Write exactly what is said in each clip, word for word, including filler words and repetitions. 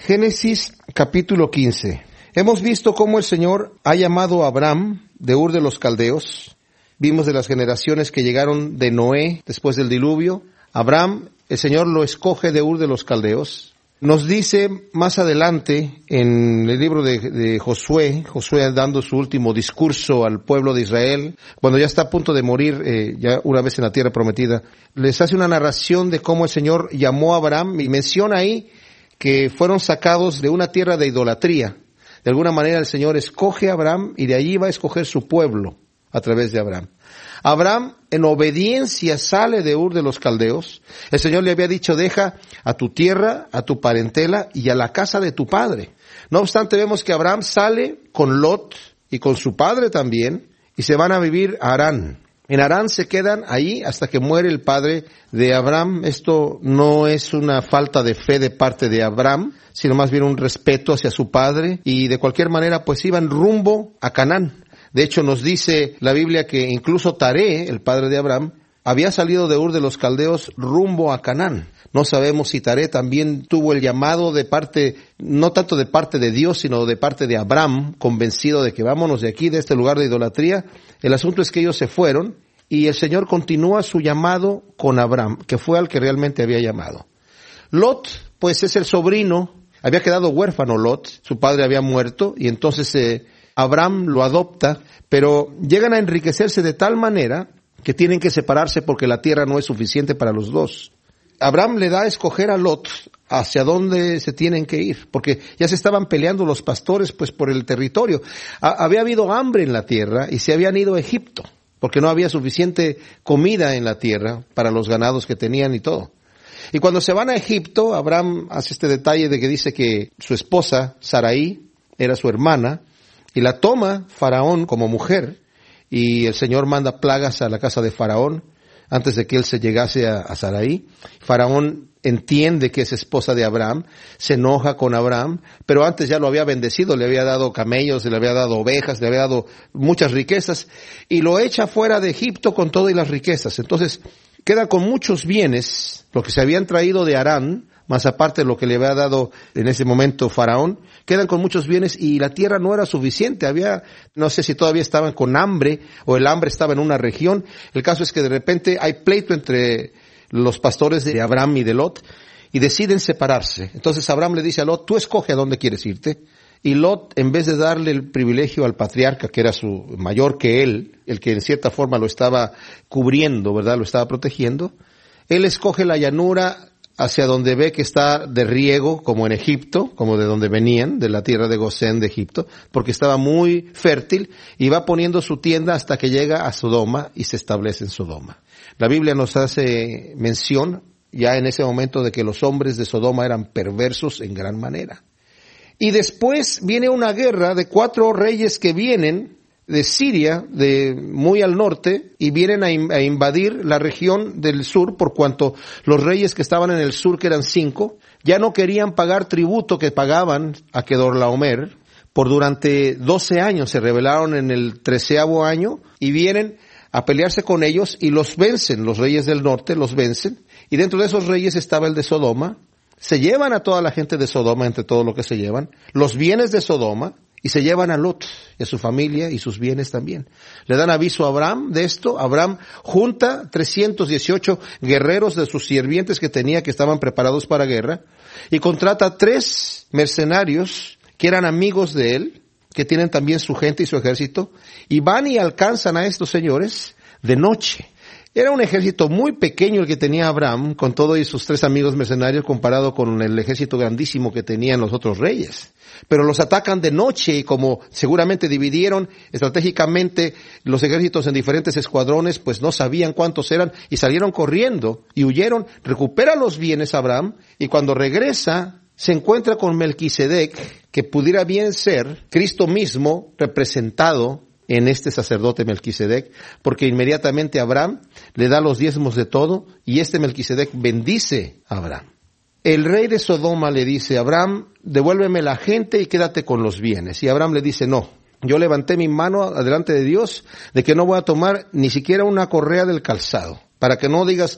Génesis capítulo quince. Hemos visto cómo el Señor ha llamado a Abraham de Ur de los Caldeos. Vimos de las generaciones que llegaron de Noé después del diluvio. Abraham, el Señor lo escoge de Ur de los Caldeos. Nos dice más adelante en el libro de, de Josué, Josué dando su último discurso al pueblo de Israel, cuando ya está a punto de morir, eh, ya una vez en la tierra prometida, les hace una narración de cómo el Señor llamó a Abraham y menciona ahí que fueron sacados de una tierra de idolatría. De alguna manera el Señor escoge a Abraham y de allí va a escoger su pueblo a través de Abraham. Abraham en obediencia sale de Ur de los Caldeos. El Señor le había dicho, deja a tu tierra, a tu parentela y a la casa de tu padre. No obstante, vemos que Abraham sale con Lot y con su padre también y se van a vivir a Harán. En Harán se quedan ahí hasta que muere el padre de Abraham. Esto no es una falta de fe de parte de Abraham, sino más bien un respeto hacia su padre y de cualquier manera pues iban rumbo a Canaán. De hecho nos dice la Biblia que incluso Taré, el padre de Abraham, había salido de Ur de los Caldeos rumbo a Canaán. No sabemos si Taré también tuvo el llamado de parte, no tanto de parte de Dios, sino de parte de Abraham, convencido de que vámonos de aquí, de este lugar de idolatría. El asunto es que ellos se fueron y el Señor continúa su llamado con Abraham, que fue al que realmente había llamado. Lot, pues es el sobrino, había quedado huérfano Lot, su padre había muerto y entonces eh, Abraham lo adopta, pero llegan a enriquecerse de tal manera que tienen que separarse porque la tierra no es suficiente para los dos. Abraham le da a escoger a Lot hacia dónde se tienen que ir, porque ya se estaban peleando los pastores pues por el territorio. Ha, había habido hambre en la tierra y se habían ido a Egipto, porque no había suficiente comida en la tierra para los ganados que tenían y todo. Y cuando se van a Egipto, Abraham hace este detalle de que dice que su esposa, Sarai, era su hermana, y la toma Faraón como mujer, y el Señor manda plagas a la casa de Faraón, antes de que él se llegase a, a Sarai. Faraón entiende que es esposa de Abraham, se enoja con Abraham, pero antes ya lo había bendecido, le había dado camellos, le había dado ovejas, le había dado muchas riquezas, y lo echa fuera de Egipto con todo y las riquezas. Entonces, queda con muchos bienes, lo que se habían traído de Harán, más aparte de lo que le había dado en ese momento Faraón, quedan con muchos bienes y la tierra no era suficiente. Había, no sé si todavía estaban con hambre o el hambre estaba en una región. El caso es que de repente hay pleito entre los pastores de Abraham y de Lot y deciden separarse. Entonces Abraham le dice a Lot, tú escoge a dónde quieres irte. Y Lot, en vez de darle el privilegio al patriarca, que era su mayor que él, el que en cierta forma lo estaba cubriendo, ¿verdad? Lo estaba protegiendo, él escoge la llanura hacia donde ve que está de riego, como en Egipto, como de donde venían, de la tierra de Gosén de Egipto, porque estaba muy fértil, y va poniendo su tienda hasta que llega a Sodoma y se establece en Sodoma. La Biblia nos hace mención ya en ese momento de que los hombres de Sodoma eran perversos en gran manera. Y después viene una guerra de cuatro reyes que vienen de Siria, de muy al norte, y vienen a, in, a invadir la región del sur, por cuanto los reyes que estaban en el sur, que eran cinco, ya no querían pagar tributo que pagaban a Kedorlaomer. Por durante doce años se rebelaron en el treceavo año y vienen a pelearse con ellos y los vencen. Los reyes del norte los vencen, y dentro de esos reyes estaba el de Sodoma. Se llevan a toda la gente de Sodoma, entre todo lo que se llevan, los bienes de Sodoma, y se llevan a Lot y a su familia y sus bienes también. Le dan aviso a Abraham de esto. Abraham junta trescientos dieciocho guerreros de sus sirvientes que tenía, que estaban preparados para guerra, y contrata tres mercenarios que eran amigos de él, que tienen también su gente y su ejército, y van y alcanzan a estos señores de noche. Era un ejército muy pequeño el que tenía Abraham, con todo y sus tres amigos mercenarios, comparado con el ejército grandísimo que tenían los otros reyes. Pero los atacan de noche, y como seguramente dividieron estratégicamente los ejércitos en diferentes escuadrones, pues no sabían cuántos eran y salieron corriendo y huyeron. Recupera los bienes Abraham, y cuando regresa se encuentra con Melquisedec, que pudiera bien ser Cristo mismo representado en este sacerdote Melquisedec, porque inmediatamente Abraham le da los diezmos de todo, y este Melquisedec bendice a Abraham. El rey de Sodoma le dice, Abraham, devuélveme la gente y quédate con los bienes. Y Abraham le dice, no, yo levanté mi mano delante de Dios de que no voy a tomar ni siquiera una correa del calzado, para que no digas,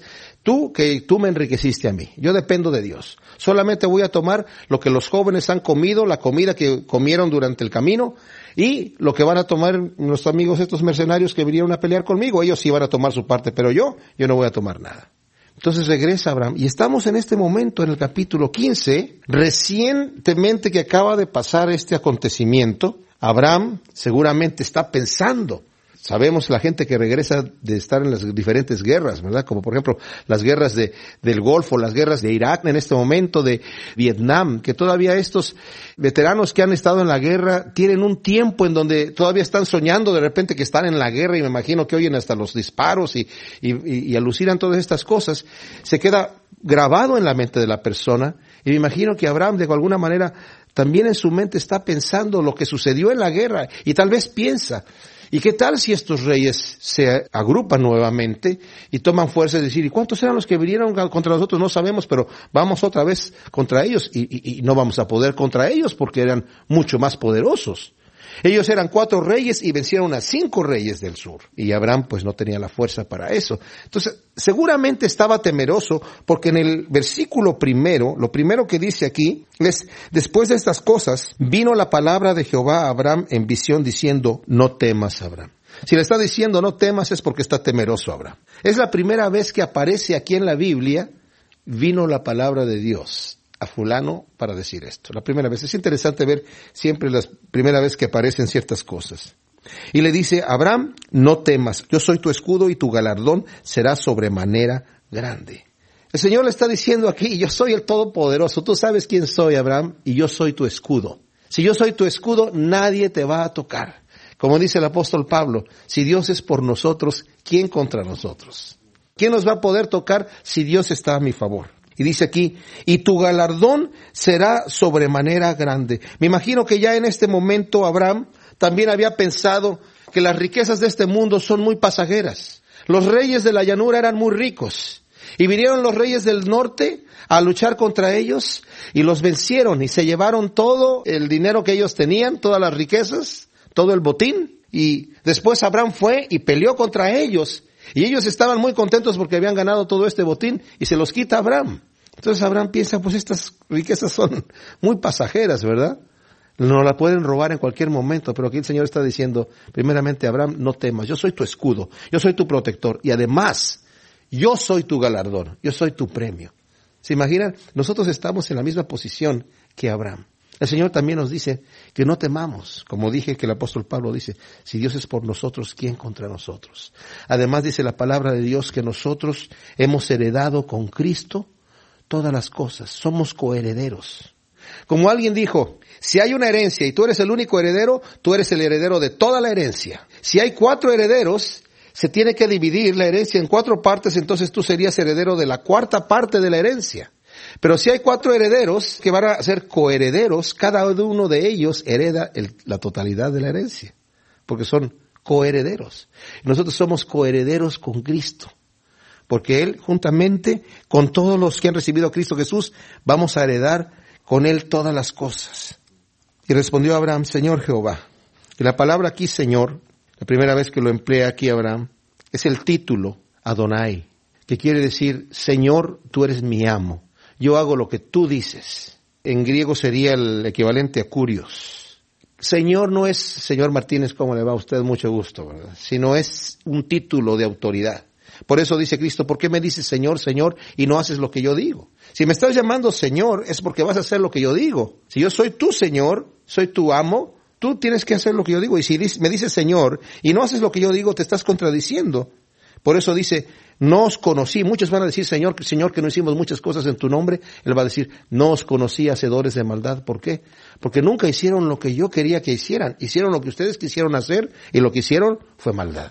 Tú, que tú me enriqueciste a mí. Yo dependo de Dios. Solamente voy a tomar lo que los jóvenes han comido, la comida que comieron durante el camino, y lo que van a tomar nuestros amigos estos mercenarios que vinieron a pelear conmigo. Ellos sí van a tomar su parte, pero yo, yo no voy a tomar nada. Entonces regresa Abraham, y estamos en este momento en el capítulo quince, recientemente que acaba de pasar este acontecimiento. Abraham seguramente está pensando. Sabemos la gente que regresa de estar en las diferentes guerras, ¿verdad? Como por ejemplo las guerras de, del Golfo, las guerras de Irak en este momento, de Vietnam, que todavía estos veteranos que han estado en la guerra tienen un tiempo en donde todavía están soñando de repente que están en la guerra, y me imagino que oyen hasta los disparos y, y, y, y alucinan todas estas cosas. Se queda grabado en la mente de la persona, y me imagino que Abraham de alguna manera también en su mente está pensando lo que sucedió en la guerra, y tal vez piensa, ¿y qué tal si estos reyes se agrupan nuevamente y toman fuerza y decir, ¿y cuántos eran los que vinieron contra nosotros? No sabemos, pero vamos otra vez contra ellos, y, y, y no vamos a poder contra ellos porque eran mucho más poderosos. Ellos eran cuatro reyes y vencieron a cinco reyes del sur. Y Abraham pues no tenía la fuerza para eso. Entonces, seguramente estaba temeroso, porque en el versículo primero, lo primero que dice aquí es, después de estas cosas, vino la palabra de Jehová a Abraham en visión diciendo, no temas, Abraham. Si le está diciendo no temas es porque está temeroso Abraham. Es la primera vez que aparece aquí en la Biblia, vino la palabra de Dios a fulano para decir esto. La primera vez. Es interesante ver siempre la primera vez que aparecen ciertas cosas. Y le dice, Abraham, no temas, yo soy tu escudo y tu galardón será sobremanera grande. El Señor le está diciendo aquí, yo soy el Todopoderoso, tú sabes quién soy, Abraham, y yo soy tu escudo. Si yo soy tu escudo, nadie te va a tocar. Como dice el apóstol Pablo, si Dios es por nosotros, ¿quién contra nosotros? ¿Quién nos va a poder tocar si Dios está a mi favor? Y dice aquí, y tu galardón será sobremanera grande. Me imagino que ya en este momento Abraham también había pensado que las riquezas de este mundo son muy pasajeras. Los reyes de la llanura eran muy ricos, y vinieron los reyes del norte a luchar contra ellos, y los vencieron, y se llevaron todo el dinero que ellos tenían, todas las riquezas, todo el botín, y después Abraham fue y peleó contra ellos. Y ellos estaban muy contentos porque habían ganado todo este botín, y se los quita Abraham. Entonces Abraham piensa, pues estas riquezas son muy pasajeras, ¿verdad? No la pueden robar en cualquier momento, pero aquí el Señor está diciendo, primeramente, Abraham, no temas, yo soy tu escudo, yo soy tu protector, y además, yo soy tu galardón, yo soy tu premio. ¿Se imaginan? Nosotros estamos en la misma posición que Abraham. El Señor también nos dice que no temamos, como dije que el apóstol Pablo dice, si Dios es por nosotros, ¿quién contra nosotros? Además dice la palabra de Dios que nosotros hemos heredado con Cristo todas las cosas, somos coherederos. Como alguien dijo, si hay una herencia y tú eres el único heredero, tú eres el heredero de toda la herencia. Si hay cuatro herederos, se tiene que dividir la herencia en cuatro partes, entonces tú serías heredero de la cuarta parte de la herencia. Pero si hay cuatro herederos que van a ser coherederos, cada uno de ellos hereda el, la totalidad de la herencia, porque son coherederos. Nosotros somos coherederos con Cristo, porque Él, juntamente con todos los que han recibido a Cristo Jesús, vamos a heredar con Él todas las cosas. Y respondió Abraham, Señor Jehová. Y la palabra aquí, Señor, la primera vez que lo emplea aquí Abraham, es el título Adonai, que quiere decir, Señor, tú eres mi amo. Yo hago lo que tú dices. En griego sería el equivalente a kurios. Señor no es, señor Martínez, ¿cómo le va a usted? Mucho gusto, ¿verdad? Sino es un título de autoridad. Por eso dice Cristo, ¿por qué me dices Señor, Señor y no haces lo que yo digo? Si me estás llamando Señor es porque vas a hacer lo que yo digo. Si yo soy tu Señor, soy tu amo, tú tienes que hacer lo que yo digo. Y si me dices Señor y no haces lo que yo digo, te estás contradiciendo. Por eso dice, no os conocí. Muchos van a decir, Señor, Señor, que no hicimos muchas cosas en tu nombre. Él va a decir, no os conocí, hacedores de maldad. ¿Por qué? Porque nunca hicieron lo que yo quería que hicieran. Hicieron lo que ustedes quisieron hacer y lo que hicieron fue maldad.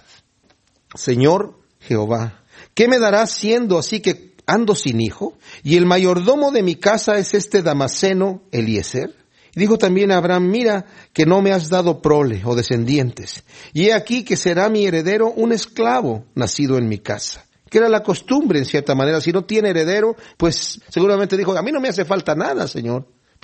Señor Jehová, ¿qué me darás siendo así que ando sin hijo? Y el mayordomo de mi casa es este Damaseno Eliezer. Y dijo también a Abraham, mira que no me has dado prole o descendientes, y he aquí que será mi heredero un esclavo nacido en mi casa. Que era la costumbre en cierta manera, si no tiene heredero, pues seguramente dijo, a mí no me hace falta nada, Señor,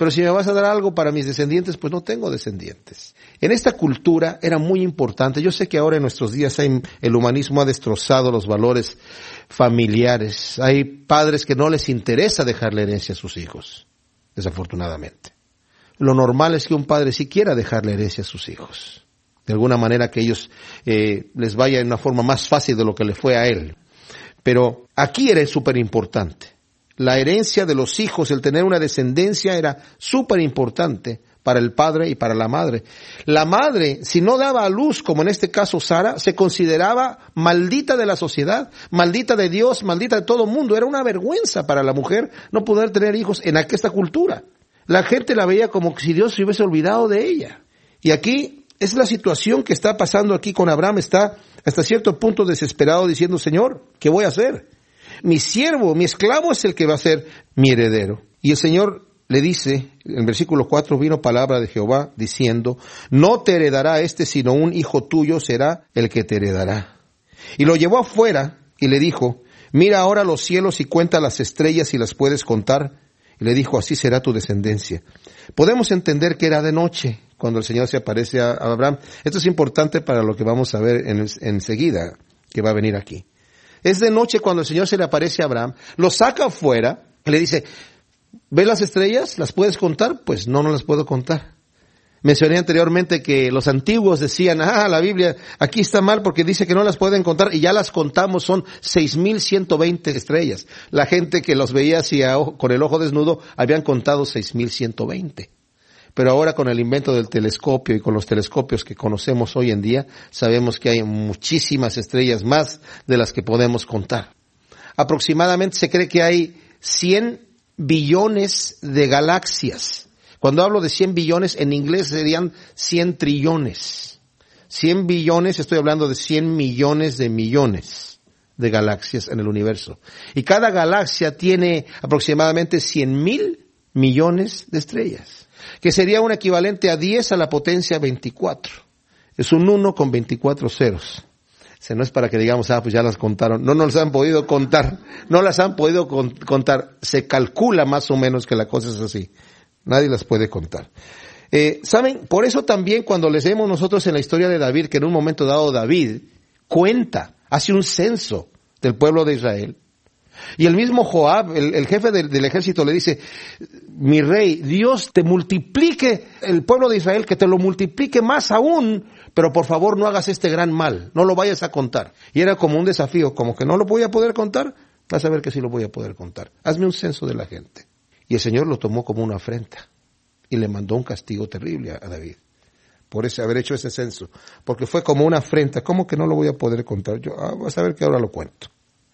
pero si me vas a dar algo para mis descendientes, pues no tengo descendientes. En esta cultura era muy importante. Yo sé que ahora en nuestros días hay, el humanismo ha destrozado los valores familiares. Hay padres que no les interesa dejarle herencia a sus hijos, desafortunadamente. Lo normal es que un padre sí quiera dejarle herencia a sus hijos. De alguna manera que ellos eh, les vaya de una forma más fácil de lo que le fue a él. Pero aquí era súper importante. La herencia de los hijos, el tener una descendencia era súper importante para el padre y para la madre. La madre, si no daba a luz, como en este caso Sara, se consideraba maldita de la sociedad, maldita de Dios, maldita de todo el mundo. Era una vergüenza para la mujer no poder tener hijos en esta cultura. La gente la veía como si Dios se hubiese olvidado de ella. Y aquí es la situación que está pasando aquí con Abraham. Está hasta cierto punto desesperado diciendo, Señor, ¿qué voy a hacer? Mi siervo, mi esclavo es el que va a ser mi heredero. Y el Señor le dice, en el versículo cuatro, vino palabra de Jehová diciendo, no te heredará este, sino un hijo tuyo será el que te heredará. Y lo llevó afuera y le dijo, mira ahora los cielos y cuenta las estrellas si las puedes contar. Y le dijo, así será tu descendencia. Podemos entender que era de noche cuando el Señor se aparece a Abraham. Esto es importante para lo que vamos a ver en, enseguida, que va a venir aquí. Es de noche cuando el Señor se le aparece a Abraham, lo saca afuera y le dice, ¿ves las estrellas? ¿Las puedes contar? Pues no, no las puedo contar. Mencioné anteriormente que los antiguos decían, ah, la Biblia aquí está mal porque dice que no las pueden contar y ya las contamos, son seis mil ciento veinte estrellas. La gente que los veía así a ojo, con el ojo desnudo habían contado seis mil ciento veinte. Pero ahora con el invento del telescopio y con los telescopios que conocemos hoy en día, sabemos que hay muchísimas estrellas más de las que podemos contar. Aproximadamente se cree que hay cien billones de galaxias. Cuando hablo de cien billones, en inglés serían cien trillones. cien billones, estoy hablando de cien millones de millones de galaxias en el universo. Y cada galaxia tiene aproximadamente cien mil millones de estrellas, que sería un equivalente a diez a la potencia veinticuatro. Es un uno con veinticuatro ceros. O sea, no es para que digamos, ah, pues ya las contaron. No, no las han podido contar. No las han podido con, contar. Se calcula más o menos que la cosa es así. Nadie las puede contar. Eh, ¿Saben? Por eso también cuando les leemos nosotros en la historia de David, que en un momento dado David cuenta, hace un censo del pueblo de Israel. Y el mismo Joab, el, el jefe del, del ejército, le dice, mi rey, Dios te multiplique el pueblo de Israel, que te lo multiplique más aún, pero por favor no hagas este gran mal, no lo vayas a contar. Y era como un desafío, como que no lo voy a poder contar, vas a ver que sí lo voy a poder contar. Hazme un censo de la gente. Y el Señor lo tomó como una afrenta y le mandó un castigo terrible a David por ese, haber hecho ese censo, porque fue como una afrenta. ¿Cómo que no lo voy a poder contar? Yo, ah, vas a ver que ahora lo cuento.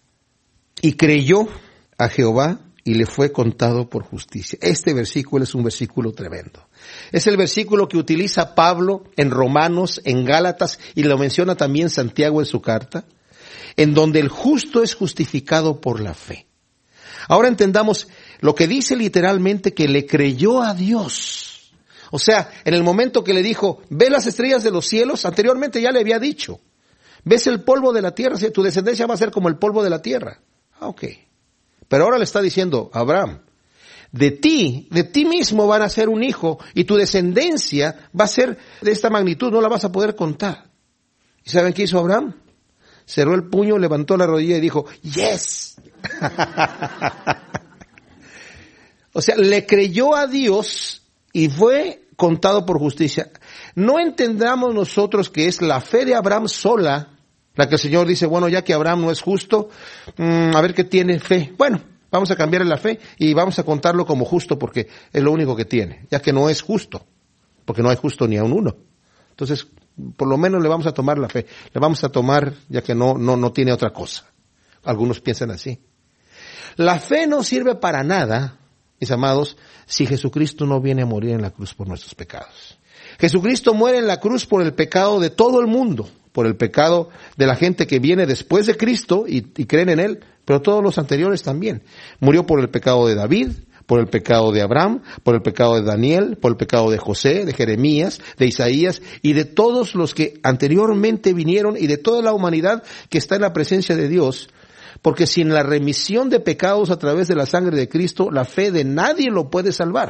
Y creyó a Jehová y le fue contado por justicia. Este versículo es un versículo tremendo. Es el versículo que utiliza Pablo en Romanos, en Gálatas, y lo menciona también Santiago en su carta, en donde el justo es justificado por la fe. Ahora entendamos lo que dice literalmente, que le creyó a Dios. O sea, en el momento que le dijo, ve las estrellas de los cielos, anteriormente ya le había dicho, ves el polvo de la tierra, tu descendencia va a ser como el polvo de la tierra. Ah, ok. Pero ahora le está diciendo, Abraham, de ti, de ti mismo van a ser un hijo y tu descendencia va a ser de esta magnitud, no la vas a poder contar. ¿Y saben qué hizo Abraham? Cerró el puño, levantó la rodilla y dijo, yes. O sea, le creyó a Dios y fue contado por justicia. No entendamos nosotros que es la fe de Abraham sola la que el Señor dice, bueno, ya que Abraham no es justo, mmm, a ver qué tiene fe. Bueno, vamos a cambiarle la fe y vamos a contarlo como justo porque es lo único que tiene, ya que no es justo, porque no hay justo ni a un uno. Entonces, por lo menos le vamos a tomar la fe, le vamos a tomar ya que no, no, no tiene otra cosa. Algunos piensan así. La fe no sirve para nada, mis amados, si Jesucristo no viene a morir en la cruz por nuestros pecados. Jesucristo muere en la cruz por el pecado de todo el mundo, por el pecado de la gente que viene después de Cristo y, y creen en Él, pero todos los anteriores también. Murió por el pecado de David, por el pecado de Abraham, por el pecado de Daniel, por el pecado de José, de Jeremías, de Isaías y de todos los que anteriormente vinieron y de toda la humanidad que está en la presencia de Dios. Porque sin la remisión de pecados a través de la sangre de Cristo, la fe de nadie lo puede salvar.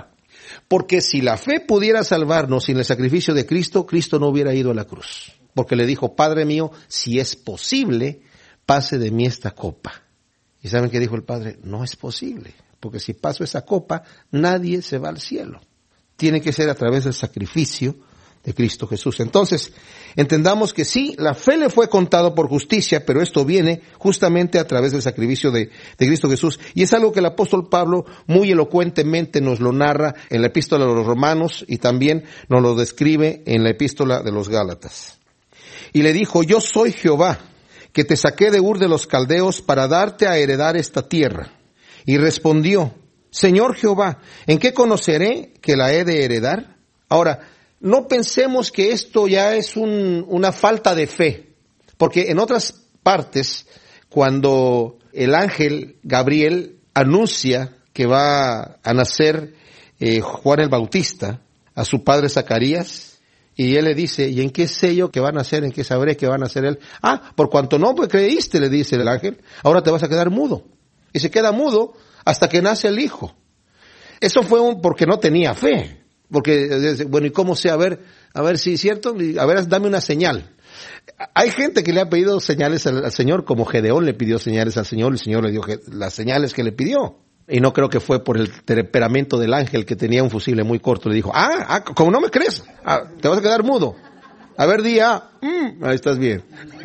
Porque si la fe pudiera salvarnos sin el sacrificio de Cristo, Cristo no hubiera ido a la cruz. Porque le dijo, Padre mío, si es posible, pase de mí esta copa. ¿Y saben qué dijo el Padre? No es posible, porque si paso esa copa, nadie se va al cielo. Tiene que ser a través del sacrificio de Cristo Jesús. Entonces, entendamos que sí, la fe le fue contado por justicia, pero esto viene justamente a través del sacrificio de, de Cristo Jesús. Y es algo que el apóstol Pablo muy elocuentemente nos lo narra en la epístola de los Romanos y también nos lo describe en la epístola de los Gálatas. Y le dijo, yo soy Jehová, que te saqué de Ur de los Caldeos para darte a heredar esta tierra. Y respondió, Señor Jehová, ¿en qué conoceré que la he de heredar? Ahora, no pensemos que esto ya es un, una falta de fe, porque en otras partes, cuando el ángel Gabriel anuncia que va a nacer eh, Juan el Bautista a su padre Zacarías, y él le dice, ¿y en qué sé yo que va a nacer? ¿En qué sabré que va a nacer él? Ah, por cuanto no pues creíste, le dice el ángel, ahora te vas a quedar mudo. Y se queda mudo hasta que nace el hijo. Eso fue un, porque no tenía fe. Porque, bueno, ¿y cómo sé? A ver, a ver si es cierto, a ver, dame una señal. Hay gente que le ha pedido señales al, al Señor, como Gedeón le pidió señales al Señor, el Señor le dio las señales que le pidió. Y no creo que fue por el temperamento del ángel que tenía un fusible muy corto. Le dijo, ah, ah como no me crees, ah, te vas a quedar mudo. A ver, di ah, mm, ahí estás bien.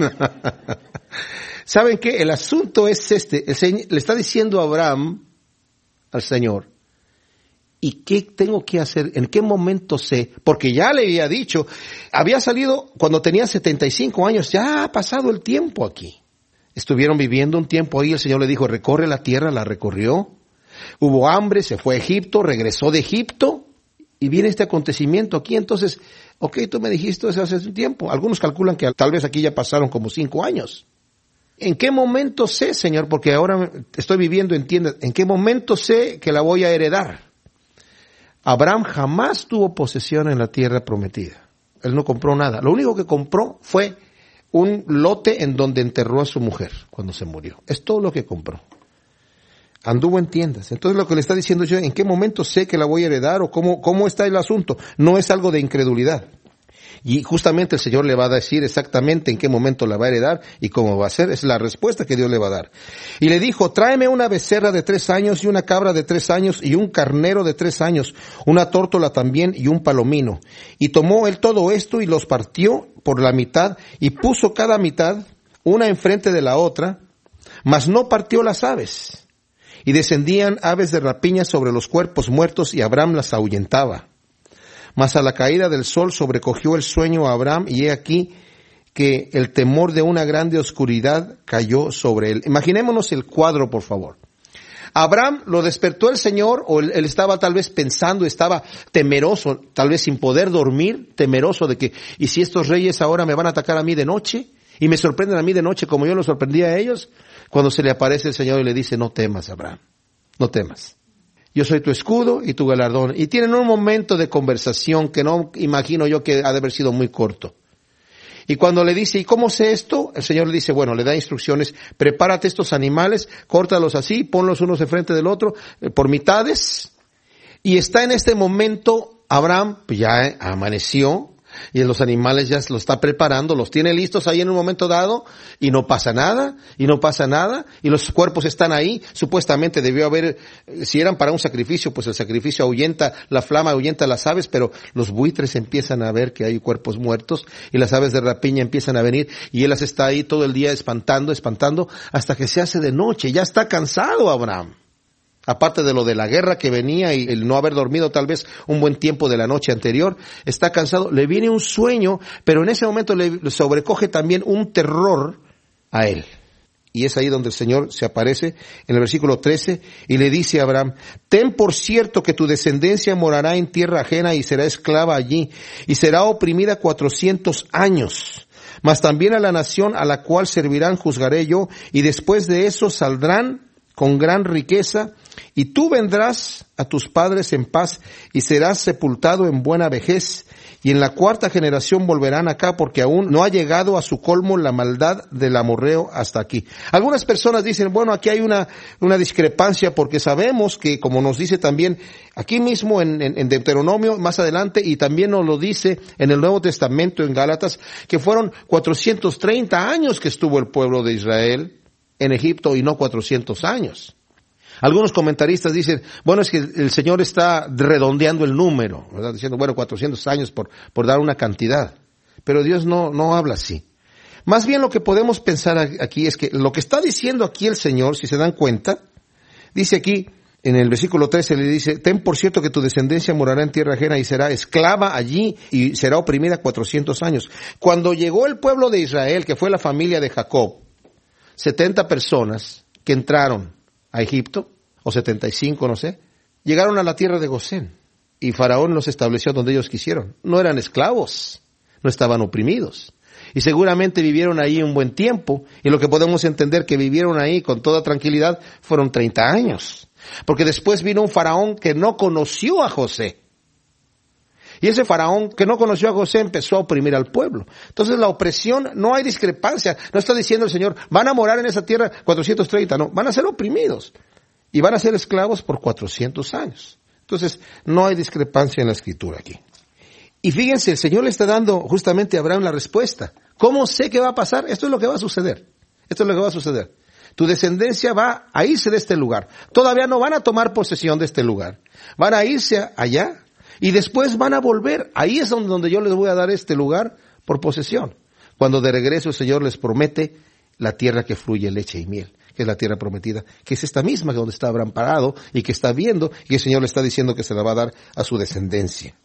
¿Saben qué? El asunto es este. El Señor, le está diciendo a Abraham, al Señor, ¿y qué tengo que hacer? ¿En qué momento sé? Porque ya le había dicho, había salido cuando tenía setenta y cinco años, ya ha pasado el tiempo aquí. Estuvieron viviendo un tiempo ahí, el Señor le dijo, recorre la tierra, la recorrió. Hubo hambre, se fue a Egipto, regresó de Egipto y viene este acontecimiento aquí. Entonces, ok, tú me dijiste eso hace un tiempo. Algunos calculan que tal vez aquí ya pasaron como cinco años. ¿En qué momento sé, Señor? Porque ahora estoy viviendo en tiendas. ¿En qué momento sé que la voy a heredar? Abraham jamás tuvo posesión en la tierra prometida. Él no compró nada. Lo único que compró fue un lote en donde enterró a su mujer cuando se murió. Es todo lo que compró. Anduvo en tiendas. Entonces lo que le está diciendo yo, ¿en qué momento sé que la voy a heredar o cómo, cómo está el asunto? No es algo de incredulidad. Y justamente el Señor le va a decir exactamente en qué momento la va a heredar y cómo va a ser. Es la respuesta que Dios le va a dar. Y le dijo, tráeme una becerra de tres años y una cabra de tres años y un carnero de tres años, una tórtola también y un palomino. Y tomó él todo esto y los partió por la mitad y puso cada mitad una enfrente de la otra, mas no partió las aves. Y descendían aves de rapiña sobre los cuerpos muertos y Abraham las ahuyentaba. Mas a la caída del sol sobrecogió el sueño a Abraham y he aquí que el temor de una grande oscuridad cayó sobre él. Imaginémonos el cuadro, por favor. Abraham lo despertó el Señor, o él, él estaba tal vez pensando, estaba temeroso, tal vez sin poder dormir, temeroso de que, ¿y si estos reyes ahora me van a atacar a mí de noche? Y me sorprenden a mí de noche como yo los sorprendí a ellos. Cuando se le aparece el Señor y le dice, no temas, Abraham, no temas. Yo soy tu escudo y tu galardón. Y tienen un momento de conversación que no imagino yo que ha de haber sido muy corto. Y cuando le dice, ¿y cómo sé esto? El Señor le dice, bueno, le da instrucciones, prepárate estos animales, córtalos así, ponlos unos enfrente del otro, eh, por mitades. Y está en este momento, Abraham, pues ya amaneció, y los animales ya los está preparando, los tiene listos ahí en un momento dado, y no pasa nada, y no pasa nada, y los cuerpos están ahí. Supuestamente debió haber, si eran para un sacrificio, pues el sacrificio ahuyenta, la flama ahuyenta las aves, pero los buitres empiezan a ver que hay cuerpos muertos, y las aves de rapiña empiezan a venir, y él las está ahí todo el día espantando, espantando, hasta que se hace de noche. Ya está cansado Abraham. Aparte de lo de la guerra que venía y el no haber dormido tal vez un buen tiempo de la noche anterior, está cansado, le viene un sueño, pero en ese momento le sobrecoge también un terror a él. Y es ahí donde el Señor se aparece en el versículo trece y le dice a Abraham, ten por cierto que tu descendencia morará en tierra ajena y será esclava allí y será oprimida cuatrocientos años. Mas también a la nación a la cual servirán juzgaré yo y después de eso saldrán con gran riqueza, y tú vendrás a tus padres en paz, y serás sepultado en buena vejez, y en la cuarta generación volverán acá porque aún no ha llegado a su colmo la maldad del amorreo hasta aquí. Algunas personas dicen, bueno, aquí hay una, una discrepancia porque sabemos que, como nos dice también aquí mismo en, en, en Deuteronomio más adelante, y también nos lo dice en el Nuevo Testamento en Gálatas, que fueron cuatrocientos treinta años que estuvo el pueblo de Israel en Egipto y no cuatrocientos años. Algunos comentaristas dicen, bueno, es que el Señor está redondeando el número, ¿verdad? Diciendo, bueno, cuatrocientos años por, por dar una cantidad. Pero Dios no, no habla así. Más bien lo que podemos pensar aquí es que lo que está diciendo aquí el Señor, si se dan cuenta, dice aquí, en el versículo trece le dice, ten por cierto que tu descendencia morará en tierra ajena y será esclava allí y será oprimida cuatrocientos años. Cuando llegó el pueblo de Israel, que fue la familia de Jacob, setenta personas que entraron a Egipto, o setenta y cinco, no sé, llegaron a la tierra de Gosén y Faraón los estableció donde ellos quisieron. No eran esclavos, no estaban oprimidos. Y seguramente vivieron ahí un buen tiempo, y lo que podemos entender que vivieron ahí con toda tranquilidad fueron treinta años. Porque después vino un faraón que no conoció a José. Y ese faraón que no conoció a José empezó a oprimir al pueblo. Entonces la opresión, no hay discrepancia. No está diciendo el Señor, van a morar en esa tierra cuatrocientos treinta, no, van a ser oprimidos. Y van a ser esclavos por cuatrocientos años. Entonces no hay discrepancia en la Escritura aquí. Y fíjense, el Señor le está dando justamente a Abraham la respuesta. ¿Cómo sé qué va a pasar? Esto es lo que va a suceder. Esto es lo que va a suceder. Tu descendencia va a irse de este lugar. Todavía no van a tomar posesión de este lugar. Van a irse allá. Y después van a volver. Ahí es donde yo les voy a dar este lugar por posesión. Cuando de regreso el Señor les promete la tierra que fluye leche y miel, que es la tierra prometida, que es esta misma donde está Abraham parado y que está viendo, y el Señor le está diciendo que se la va a dar a su descendencia.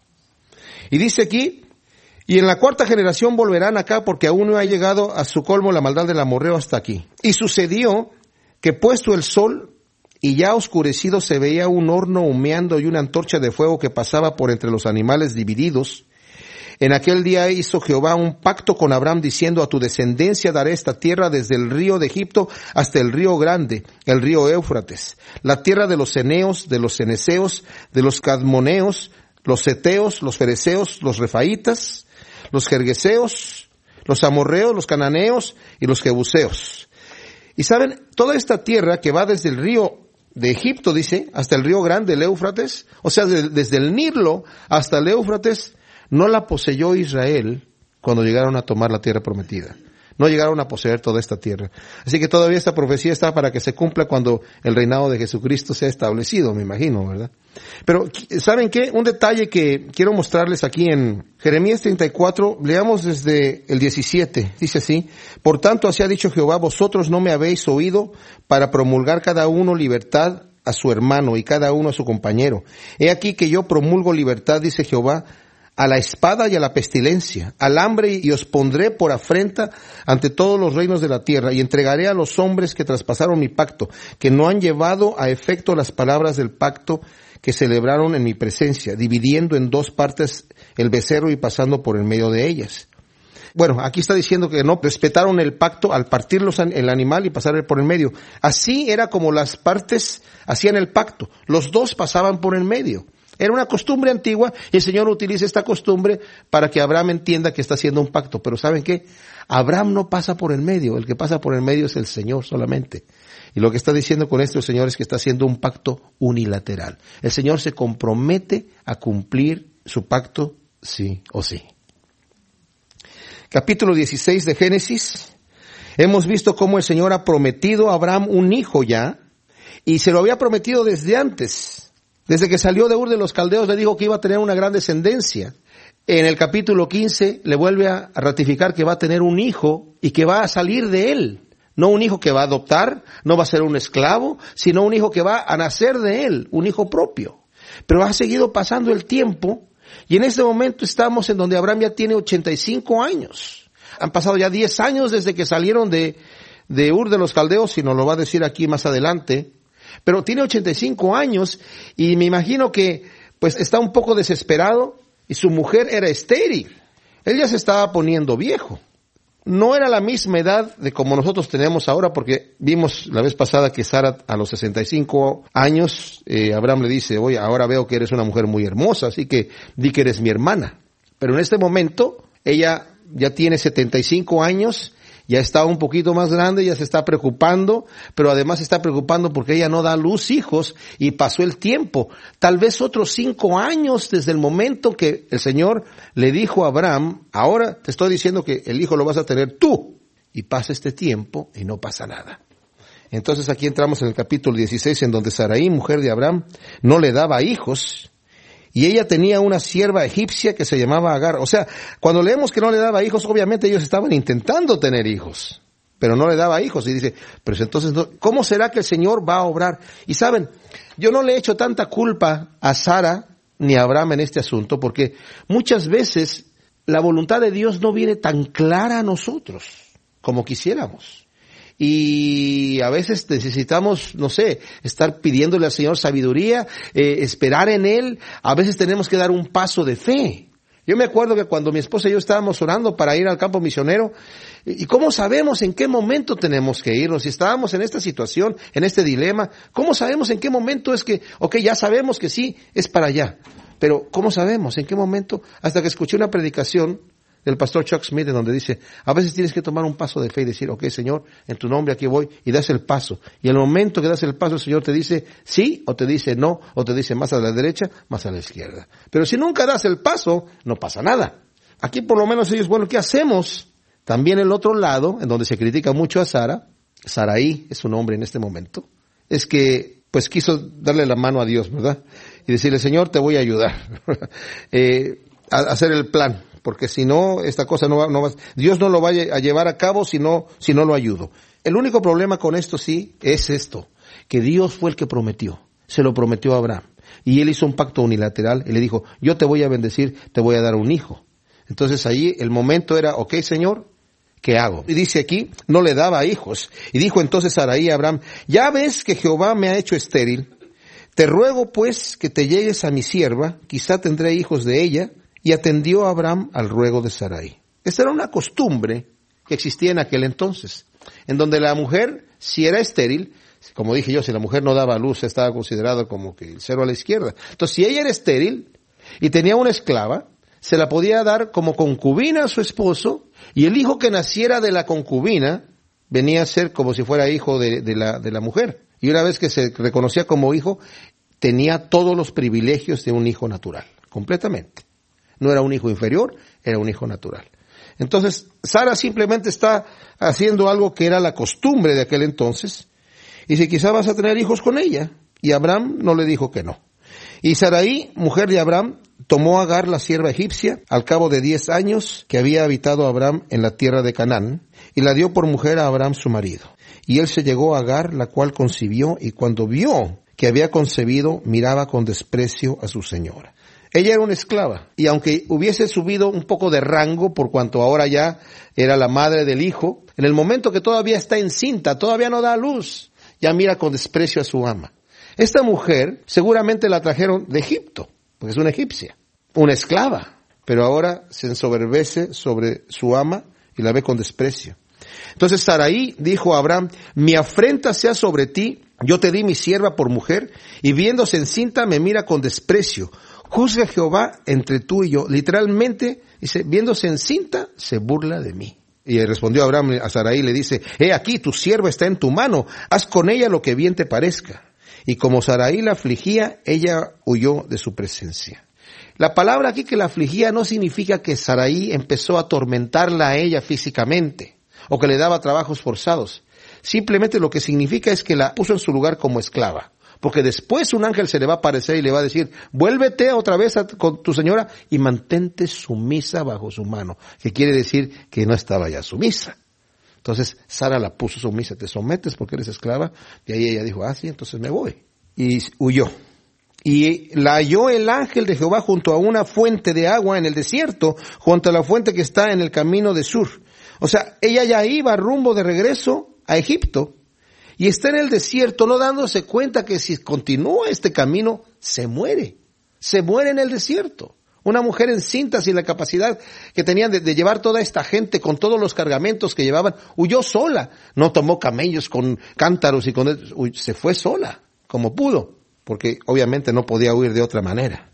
Y dice aquí, y en la cuarta generación volverán acá porque aún no ha llegado a su colmo la maldad del amorreo hasta aquí. Y sucedió que puesto el sol y ya oscurecido se veía un horno humeando y una antorcha de fuego que pasaba por entre los animales divididos. En aquel día hizo Jehová un pacto con Abraham diciendo, a tu descendencia daré esta tierra desde el río de Egipto hasta el río grande, el río Éufrates, la tierra de los ceneos, de los ceneseos, de los cadmoneos, los seteos, los fereceos, los refaitas, los jergueseos, los amorreos, los cananeos y los jebuseos. Y saben, toda esta tierra que va desde el río de Egipto, dice, hasta el río grande, el Éufrates, o sea, de, desde el Nilo hasta el Éufrates, no la poseyó Israel cuando llegaron a tomar la tierra prometida. No llegaron a poseer toda esta tierra. Así que todavía esta profecía está para que se cumpla cuando el reinado de Jesucristo sea establecido, me imagino, ¿verdad? Pero, ¿saben qué? Un detalle que quiero mostrarles aquí en Jeremías treinta y cuatro, leamos desde el diecisiete, dice así, por tanto así ha dicho Jehová, vosotros no me habéis oído para promulgar cada uno libertad a su hermano y cada uno a su compañero. He aquí que yo promulgo libertad, dice Jehová, a la espada y a la pestilencia, al hambre, y os pondré por afrenta ante todos los reinos de la tierra, y entregaré a los hombres que traspasaron mi pacto, que no han llevado a efecto las palabras del pacto que celebraron en mi presencia, dividiendo en dos partes el becerro y pasando por en medio de ellas. Bueno, aquí está diciendo que no respetaron el pacto al partir los, el animal y pasar por en medio. Así era como las partes hacían el pacto, los dos pasaban por en medio. Era una costumbre antigua y el Señor utiliza esta costumbre para que Abraham entienda que está haciendo un pacto. Pero ¿saben qué? Abraham no pasa por el medio, el que pasa por el medio es el Señor solamente. Y lo que está diciendo con esto el Señor es que está haciendo un pacto unilateral. El Señor se compromete a cumplir su pacto sí o sí. Capítulo dieciséis de Génesis. Hemos visto cómo el Señor ha prometido a Abraham un hijo ya, y se lo había prometido desde antes. Desde que salió de Ur de los Caldeos le dijo que iba a tener una gran descendencia. En el capítulo quince le vuelve a ratificar que va a tener un hijo y que va a salir de él. No un hijo que va a adoptar, no va a ser un esclavo, sino un hijo que va a nacer de él, un hijo propio. Pero ha seguido pasando el tiempo y en este momento estamos en donde Abraham ya tiene ochenta y cinco años. Han pasado ya diez años desde que salieron de, de Ur de los Caldeos, y nos lo va a decir aquí más adelante. Pero tiene ochenta y cinco años y me imagino que pues está un poco desesperado y su mujer era estéril. Él ya se estaba poniendo viejo. No era la misma edad de como nosotros tenemos ahora, porque vimos la vez pasada que Sara a los sesenta y cinco años, eh, Abraham le dice, oye, ahora veo que eres una mujer muy hermosa, así que di que eres mi hermana. Pero en este momento, ella ya tiene setenta y cinco años, ya está un poquito más grande, ya se está preocupando, pero además se está preocupando porque ella no da a luz hijos y pasó el tiempo. Tal vez otros cinco años desde el momento que el Señor le dijo a Abraham, ahora te estoy diciendo que el hijo lo vas a tener tú. Y pasa este tiempo y no pasa nada. Entonces aquí entramos en el capítulo dieciséis, en donde Sarai, mujer de Abraham, no le daba hijos. Y ella tenía una sierva egipcia que se llamaba Agar. O sea, cuando leemos que no le daba hijos, obviamente ellos estaban intentando tener hijos, pero no le daba hijos. Y dice, pero entonces, ¿cómo será que el Señor va a obrar? Y saben, yo no le he hecho tanta culpa a Sara ni a Abraham en este asunto, porque muchas veces la voluntad de Dios no viene tan clara a nosotros como quisiéramos. Y a veces necesitamos, no sé, estar pidiéndole al Señor sabiduría, eh, esperar en Él. A veces tenemos que dar un paso de fe. Yo me acuerdo que cuando mi esposa y yo estábamos orando para ir al campo misionero, ¿y cómo sabemos en qué momento tenemos que irnos? Si estábamos en esta situación, en este dilema, ¿cómo sabemos en qué momento es que, ok, ya sabemos que sí, es para allá? Pero ¿cómo sabemos en qué momento? Hasta que escuché una predicación del pastor Chuck Smith, en donde dice, a veces tienes que tomar un paso de fe y decir, ok, Señor, en tu nombre aquí voy, y das el paso. Y al momento que das el paso, el Señor te dice sí, o te dice no, o te dice más a la derecha, más a la izquierda. Pero si nunca das el paso, no pasa nada. Aquí por lo menos ellos, bueno, ¿qué hacemos? También el otro lado, en donde se critica mucho a Sara, Sarai es su nombre en este momento, es que pues quiso darle la mano a Dios, ¿verdad? Y decirle, Señor, te voy a ayudar eh, a hacer el plan. Porque si no, esta cosa no va, no va, Dios no lo va a llevar a cabo si no, si no lo ayudo. El único problema con esto sí es esto, que Dios fue el que prometió, se lo prometió a Abraham. Y él hizo un pacto unilateral y le dijo, yo te voy a bendecir, te voy a dar un hijo. Entonces ahí el momento era, ok, Señor, ¿qué hago? Y dice aquí, no le daba hijos. Y dijo entonces Sarai a Abraham, ya ves que Jehová me ha hecho estéril, te ruego pues que te llegues a mi sierva, quizá tendré hijos de ella. Y atendió a Abraham al ruego de Sarai. Esta era una costumbre que existía en aquel entonces, en donde la mujer, si era estéril, como dije yo, si la mujer no daba luz, estaba considerada como que el cero a la izquierda. Entonces, si ella era estéril y tenía una esclava, se la podía dar como concubina a su esposo, y el hijo que naciera de la concubina venía a ser como si fuera hijo de, de la, de la mujer. Y una vez que se reconocía como hijo, tenía todos los privilegios de un hijo natural, completamente. No era un hijo inferior, era un hijo natural. Entonces, Sara simplemente está haciendo algo que era la costumbre de aquel entonces. Y si quizá vas a tener hijos con ella. Y Abraham no le dijo que no. Y Sarai, mujer de Abraham, tomó a Agar, la sierva egipcia, al cabo de diez años que había habitado Abraham en la tierra de Canaán, y la dio por mujer a Abraham su marido. Y él se llegó a Agar, la cual concibió, y cuando vio que había concebido, miraba con desprecio a su señora. Ella era una esclava, y aunque hubiese subido un poco de rango, por cuanto ahora ya era la madre del hijo, en el momento que todavía está encinta, todavía no da a luz, ya mira con desprecio a su ama. Esta mujer seguramente la trajeron de Egipto, porque es una egipcia, una esclava, pero ahora se ensoberbece sobre su ama y la ve con desprecio. Entonces Sarai dijo a Abraham, mi afrenta sea sobre ti, yo te di mi sierva por mujer, y viéndose encinta me mira con desprecio. Juzga Jehová entre tú y yo. Literalmente, dice, viéndose encinta, se burla de mí. Y respondió Abraham a Sarai, le dice, he aquí, tu sierva está en tu mano, haz con ella lo que bien te parezca. Y como Sarai la afligía, ella huyó de su presencia. La palabra aquí que la afligía no significa que Sarai empezó a atormentarla a ella físicamente, o que le daba trabajos forzados. Simplemente lo que significa es que la puso en su lugar como esclava. Porque después un ángel se le va a aparecer y le va a decir, vuélvete otra vez a, con tu señora y mantente sumisa bajo su mano. Que quiere decir que no estaba ya sumisa. Entonces Sara la puso sumisa, te sometes porque eres esclava. Y ahí ella dijo, ah, sí, entonces me voy. Y huyó. Y la halló el ángel de Jehová junto a una fuente de agua en el desierto, junto a la fuente que está en el camino de Sur. O sea, ella ya iba rumbo de regreso a Egipto. Y está en el desierto, no dándose cuenta que si continúa este camino, se muere. Se muere en el desierto. Una mujer encinta sin la capacidad que tenían de, de llevar toda esta gente con todos los cargamentos que llevaban, huyó sola. No tomó camellos con cántaros y con... se fue sola, como pudo, porque obviamente no podía huir de otra manera.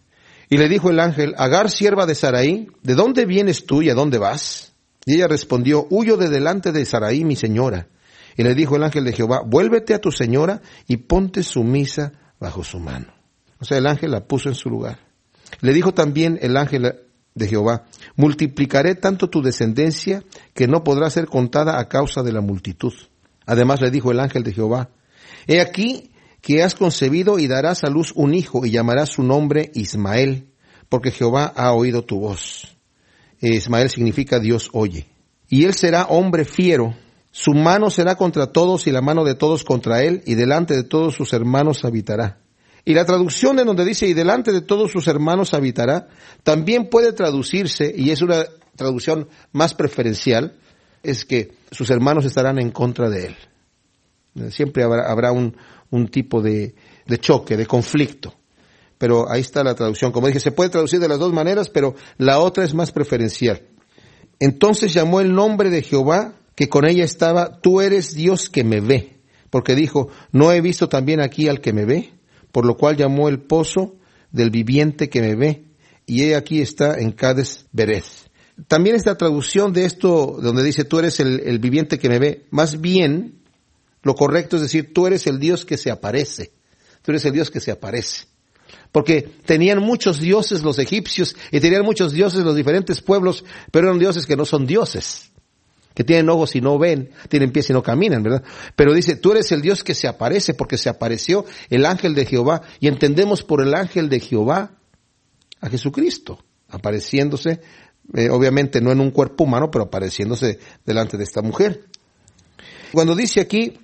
Y le dijo el ángel, Agar, sierva de Sarai, ¿de dónde vienes tú y a dónde vas? Y ella respondió, huyo de delante de Sarai, mi señora. Y le dijo el ángel de Jehová, vuélvete a tu señora y ponte sumisa bajo su mano. O sea, el ángel la puso en su lugar. Le dijo también el ángel de Jehová, multiplicaré tanto tu descendencia que no podrá ser contada a causa de la multitud. Además le dijo el ángel de Jehová, he aquí que has concebido y darás a luz un hijo y llamarás su nombre Ismael, porque Jehová ha oído tu voz. Ismael significa Dios oye. Y él será hombre fiero, su mano será contra todos y la mano de todos contra él, y delante de todos sus hermanos habitará. Y la traducción en donde dice, y delante de todos sus hermanos habitará, también puede traducirse, y es una traducción más preferencial, es que sus hermanos estarán en contra de él. Siempre habrá, habrá un, un tipo de, de choque, de conflicto. Pero ahí está la traducción. Como dije, se puede traducir de las dos maneras, pero la otra es más preferencial. Entonces llamó el nombre de Jehová, que con ella estaba, tú eres Dios que me ve. Porque dijo, ¿no he visto también aquí al que me ve? Por lo cual llamó el pozo del viviente que me ve. Y he aquí está en Cades Berez. También esta traducción de esto, donde dice, tú eres el, el viviente que me ve, más bien, lo correcto es decir, tú eres el Dios que se aparece. Tú eres el Dios que se aparece. Porque tenían muchos dioses los egipcios y tenían muchos dioses los diferentes pueblos, pero eran dioses que no son dioses, que tienen ojos y no ven, tienen pies y no caminan, ¿verdad? Pero dice, tú eres el Dios que se aparece, porque se apareció el ángel de Jehová, y entendemos por el ángel de Jehová a Jesucristo, apareciéndose, eh, obviamente no en un cuerpo humano, pero apareciéndose delante de esta mujer. Cuando dice aquí,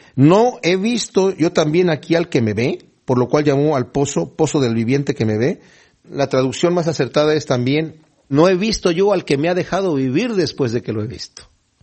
no he visto yo también aquí al que me ve, por lo cual llamó al pozo, pozo del viviente que me ve, la traducción más acertada es también, no he visto yo al que me ha dejado vivir después de que lo he visto.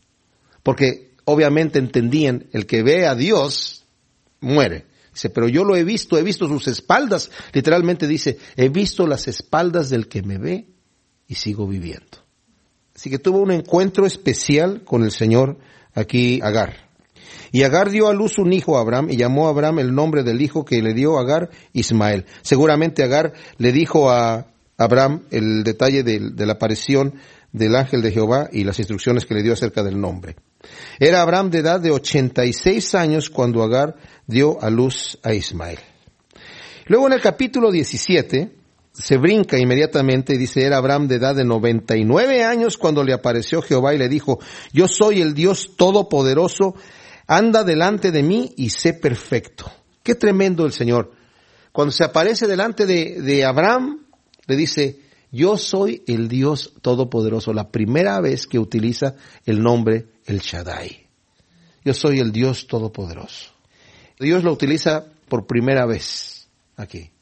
Porque obviamente entendían, el que ve a Dios, muere. Dice, pero yo lo he visto, he visto sus espaldas. Literalmente dice, he visto las espaldas del que me ve y sigo viviendo. Así que tuvo un encuentro especial con el Señor aquí, Agar. Y Agar dio a luz un hijo a Abraham, y llamó a Abraham el nombre del hijo que le dio a Agar, Ismael. Seguramente Agar le dijo a Abraham el detalle de, de la aparición del ángel de Jehová y las instrucciones que le dio acerca del nombre. Era Abraham de edad de ochenta y seis años cuando Agar dio a luz a Ismael. Luego en el capítulo diecisiete se brinca inmediatamente y dice, era Abraham de edad de noventa y nueve años cuando le apareció Jehová y le dijo, yo soy el Dios todopoderoso, anda delante de mí y sé perfecto. Qué tremendo el Señor. Cuando se aparece delante de, de Abraham, le dice, yo soy el Dios todopoderoso. La primera vez que utiliza el nombre El Shaddai. Yo soy el Dios todopoderoso. Dios lo utiliza por primera vez aquí.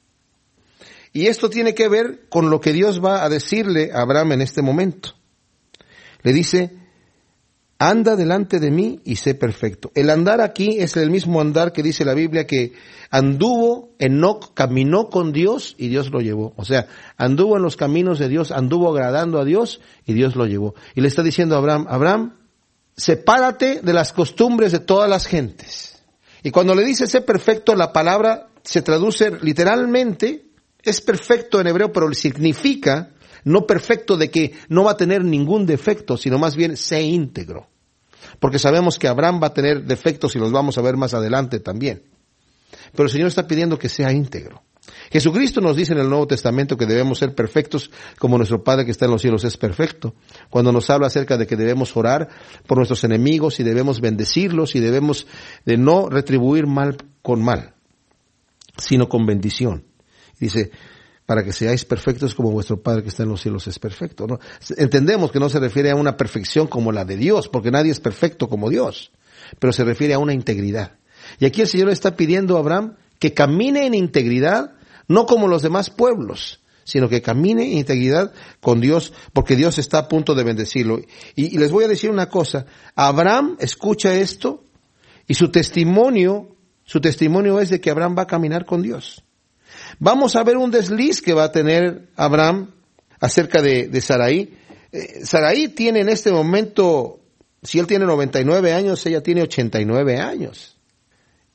Y esto tiene que ver con lo que Dios va a decirle a Abraham en este momento. Le dice, anda delante de mí y sé perfecto. El andar aquí es el mismo andar que dice la Biblia que anduvo, Enoc caminó con Dios y Dios lo llevó. O sea, anduvo en los caminos de Dios, anduvo agradando a Dios y Dios lo llevó. Y le está diciendo a Abraham, Abraham, sepárate de las costumbres de todas las gentes. Y cuando le dice sé perfecto, la palabra se traduce literalmente, es perfecto en hebreo, pero significa no perfecto de que no va a tener ningún defecto, sino más bien sé íntegro. Porque sabemos que Abraham va a tener defectos y los vamos a ver más adelante también. Pero el Señor está pidiendo que sea íntegro. Jesucristo nos dice en el Nuevo Testamento que debemos ser perfectos como nuestro Padre que está en los cielos es perfecto. Cuando nos habla acerca de que debemos orar por nuestros enemigos y debemos bendecirlos y debemos de no retribuir mal con mal, sino con bendición. Dice, para que seáis perfectos como vuestro Padre que está en los cielos es perfecto, ¿no? Entendemos que no se refiere a una perfección como la de Dios, porque nadie es perfecto como Dios, pero se refiere a una integridad. Y aquí el Señor le está pidiendo a Abraham que camine en integridad, no como los demás pueblos, sino que camine en integridad con Dios, porque Dios está a punto de bendecirlo. Y, y les voy a decir una cosa, Abraham escucha esto, y su testimonio, su testimonio es de que Abraham va a caminar con Dios. Vamos a ver un desliz que va a tener Abraham acerca de, de Sarai. Eh, Sarai tiene en este momento, si él tiene noventa y nueve años, ella tiene ochenta y nueve años.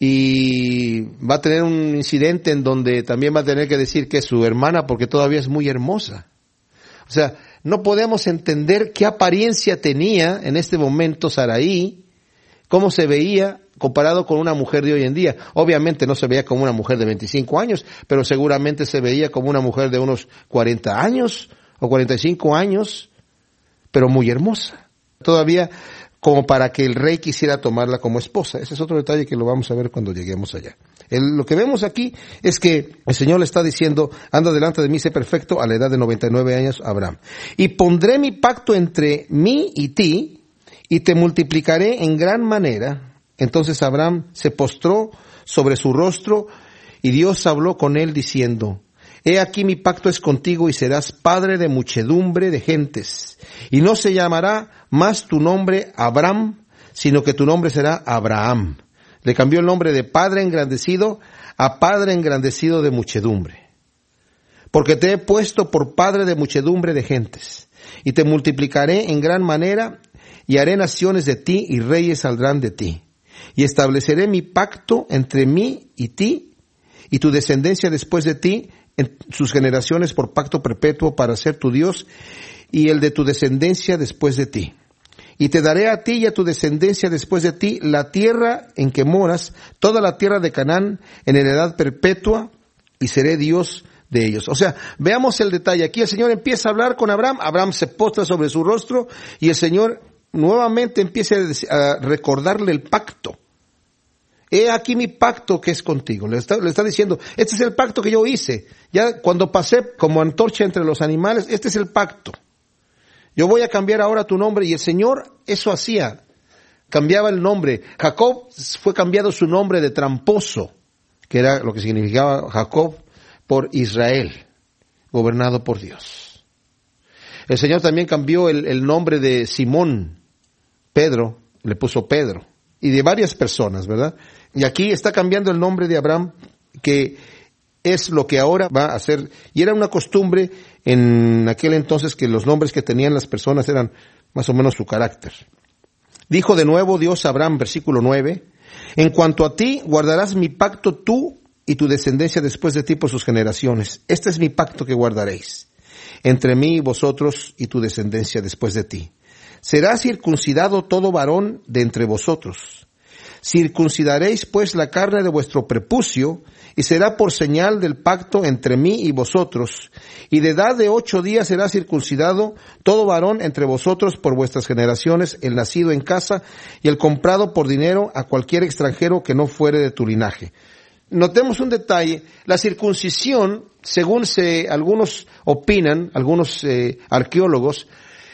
y va a tener un incidente en donde también va a tener que decir que es su hermana porque todavía es muy hermosa. O sea, no podemos entender qué apariencia tenía en este momento Saraí, cómo se veía comparado con una mujer de hoy en día. Obviamente no se veía como una mujer de veinticinco años, pero seguramente se veía como una mujer de unos cuarenta años o cuarenta y cinco años, pero muy hermosa. Todavía como para que el rey quisiera tomarla como esposa. Ese es otro detalle que lo vamos a ver cuando lleguemos allá. El, lo que vemos aquí es que el Señor le está diciendo, anda delante de mí, sé perfecto, a la edad de noventa y nueve años, Abraham. Y pondré mi pacto entre mí y ti, y te multiplicaré en gran manera. Entonces Abraham se postró sobre su rostro, y Dios habló con él diciendo, he aquí mi pacto es contigo, y serás padre de muchedumbre de gentes. Y no se llamará más tu nombre Abraham, sino que tu nombre será Abraham. Le cambió el nombre de padre engrandecido a padre engrandecido de muchedumbre. Porque te he puesto por padre de muchedumbre de gentes, y te multiplicaré en gran manera, y haré naciones de ti, y reyes saldrán de ti. Y estableceré mi pacto entre mí y ti, y tu descendencia después de ti, en sus generaciones por pacto perpetuo para ser tu Dios, y el de tu descendencia después de ti. Y te daré a ti y a tu descendencia después de ti la tierra en que moras, toda la tierra de Canaán, en heredad perpetua, y seré Dios de ellos. O sea, veamos el detalle. Aquí el Señor empieza a hablar con Abraham, Abraham se postra sobre su rostro, y el Señor nuevamente empieza a recordarle el pacto. He aquí mi pacto que es contigo. Le está, le está diciendo, este es el pacto que yo hice. Ya cuando pasé como antorcha entre los animales, este es el pacto. Yo voy a cambiar ahora tu nombre. Y el Señor eso hacía. Cambiaba el nombre. Jacob fue cambiado su nombre de tramposo, que era lo que significaba Jacob, por Israel, gobernado por Dios. El Señor también cambió el, el nombre de Simón, Pedro, le puso Pedro. Y de varias personas, ¿verdad? Y aquí está cambiando el nombre de Abraham, que es lo que ahora va a hacer. Y era una costumbre en aquel entonces que los nombres que tenían las personas eran más o menos su carácter. Dijo de nuevo Dios a Abraham, versículo nueve, en cuanto a ti, guardarás mi pacto tú y tu descendencia después de ti por sus generaciones. Este es mi pacto que guardaréis entre mí y vosotros y tu descendencia después de ti. Será circuncidado todo varón de entre vosotros. Circuncidaréis pues la carne de vuestro prepucio, y será por señal del pacto entre mí y vosotros. Y de edad de ocho días será circuncidado todo varón entre vosotros por vuestras generaciones, el nacido en casa y el comprado por dinero a cualquier extranjero que no fuere de tu linaje. Notemos un detalle, la circuncisión, según se, algunos opinan, algunos eh, arqueólogos,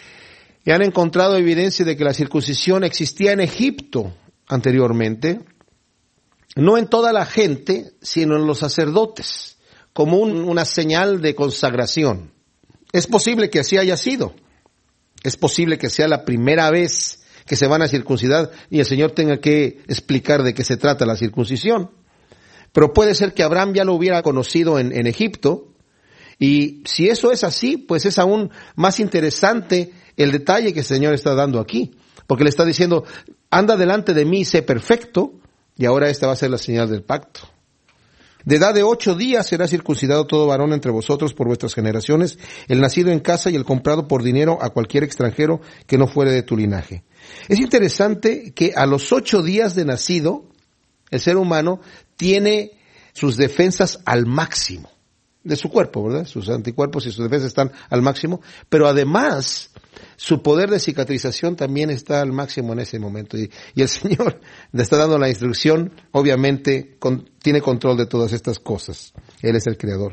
y han encontrado evidencia de que la circuncisión existía en Egipto anteriormente, no en toda la gente, sino en los sacerdotes, como un, una señal de consagración. Es posible que así haya sido. Es posible que sea la primera vez que se van a circuncidar y el Señor tenga que explicar de qué se trata la circuncisión. Pero puede ser que Abraham ya lo hubiera conocido en, en Egipto, y si eso es así, pues es aún más interesante el detalle que el Señor está dando aquí, porque le está diciendo, anda delante de mí, sé perfecto, y ahora esta va a ser la señal del pacto. De edad de ocho días será circuncidado todo varón entre vosotros por vuestras generaciones, el nacido en casa y el comprado por dinero a cualquier extranjero que no fuere de tu linaje. Es interesante que a los ocho días de nacido, el ser humano tiene sus defensas al máximo de su cuerpo, ¿verdad? Sus anticuerpos y sus defensas están al máximo, pero además su poder de cicatrización también está al máximo en ese momento. Y, y el Señor le está dando la instrucción, obviamente con, tiene control de todas estas cosas. Él es el creador.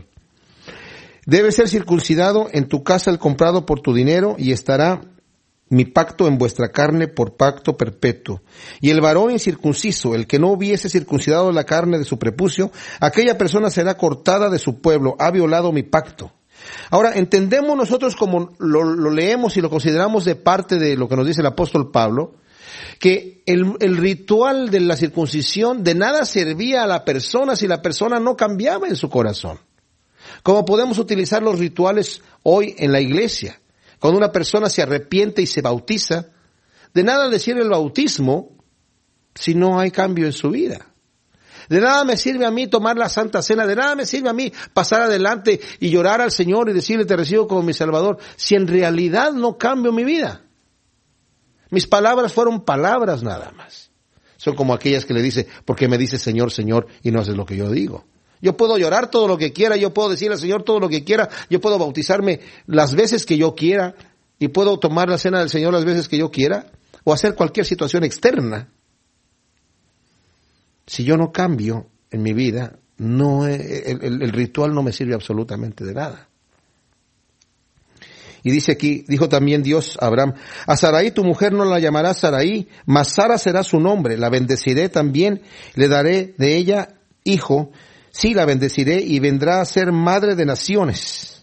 Debe ser circuncidado en tu casa el comprado por tu dinero, y estará mi pacto en vuestra carne por pacto perpetuo. Y el varón incircunciso, el que no hubiese circuncidado la carne de su prepucio, aquella persona será cortada de su pueblo, ha violado mi pacto. Ahora, entendemos nosotros como lo, lo leemos y lo consideramos de parte de lo que nos dice el apóstol Pablo, que el, el ritual de la circuncisión de nada servía a la persona si la persona no cambiaba en su corazón. Como podemos utilizar los rituales hoy en la iglesia. Cuando una persona se arrepiente y se bautiza, de nada le sirve el bautismo si no hay cambio en su vida. De nada me sirve a mí tomar la Santa Cena, de nada me sirve a mí pasar adelante y llorar al Señor y decirle te recibo como mi Salvador, si en realidad no cambio mi vida. Mis palabras fueron palabras nada más. Son como aquellas que le dice, porque me dice Señor, Señor, y no haces lo que yo digo. Yo puedo llorar todo lo que quiera, yo puedo decirle al Señor todo lo que quiera, yo puedo bautizarme las veces que yo quiera, y puedo tomar la cena del Señor las veces que yo quiera, o hacer cualquier situación externa. Si yo no cambio en mi vida, no el, el, el ritual no me sirve absolutamente de nada. Y dice aquí, dijo también Dios a Abraham, a Sarai tu mujer no la llamarás Sarai, mas Sara será su nombre, la bendeciré también, le daré de ella hijo, sí la bendeciré y vendrá a ser madre de naciones,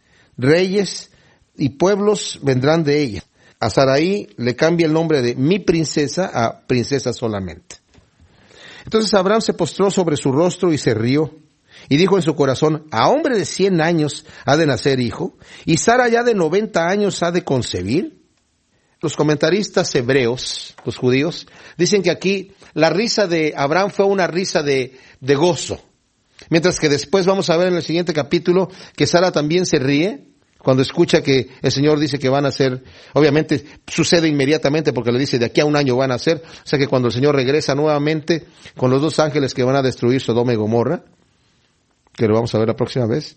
reyes y pueblos vendrán de ella. A Sarai le cambia el nombre de mi princesa a princesa solamente. Entonces Abraham se postró sobre su rostro y se rió, y dijo en su corazón, a hombre de cien años ha de nacer hijo, y Sara ya de noventa años ha de concebir. Los comentaristas hebreos, los judíos, dicen que aquí la risa de Abraham fue una risa de, de gozo, mientras que después vamos a ver en el siguiente capítulo que Sara también se ríe cuando escucha que el Señor dice que van a ser, obviamente sucede inmediatamente porque le dice de aquí a un año van a ser, o sea que cuando el Señor regresa nuevamente con los dos ángeles que van a destruir Sodoma y Gomorra, que lo vamos a ver la próxima vez,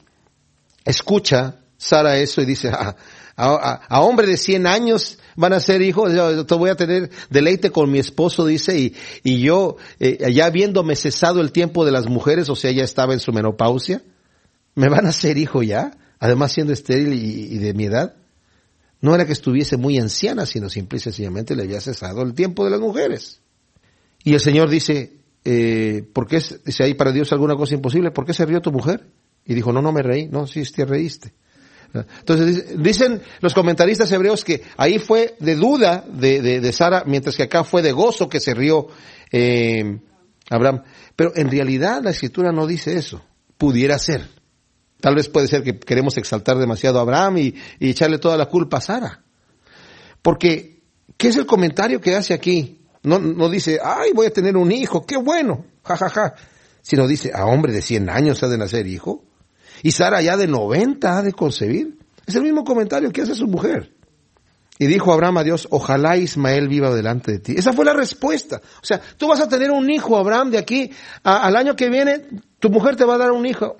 escucha Sara eso y dice, a, a, a hombre de cien años van a ser hijos, yo te voy a tener deleite con mi esposo, dice, y, y yo, eh, ya habiéndome cesado el tiempo de las mujeres, o sea, ya estaba en su menopausia, ¿me van a ser hijo ya? Además siendo estéril y, y de mi edad. No era que estuviese muy anciana, sino simple y sencillamente le había cesado el tiempo de las mujeres. Y el Señor dice, eh, ¿por qué, si hay para Dios alguna cosa imposible, por qué se rió tu mujer? Y dijo, no, no me reí, no, sí, te reíste. Entonces dicen los comentaristas hebreos que ahí fue de duda de, de, de Sara, mientras que acá fue de gozo que se rió eh, Abraham. Pero en realidad la Escritura no dice eso. Pudiera ser. Tal vez puede ser que queremos exaltar demasiado a Abraham y, y echarle toda la culpa a Sara. Porque, ¿qué es el comentario que hace aquí? No, no dice, ay, voy a tener un hijo, qué bueno, jajaja. Ja, ja. Sino dice, a hombre de cien años ha de nacer hijo. Y Sara ya de noventa ha de concebir. Es el mismo comentario que hace su mujer. Y dijo Abraham a Dios, ojalá Ismael viva delante de ti. Esa fue la respuesta. O sea, tú vas a tener un hijo, Abraham, de aquí a, al año que viene, tu mujer te va a dar un hijo.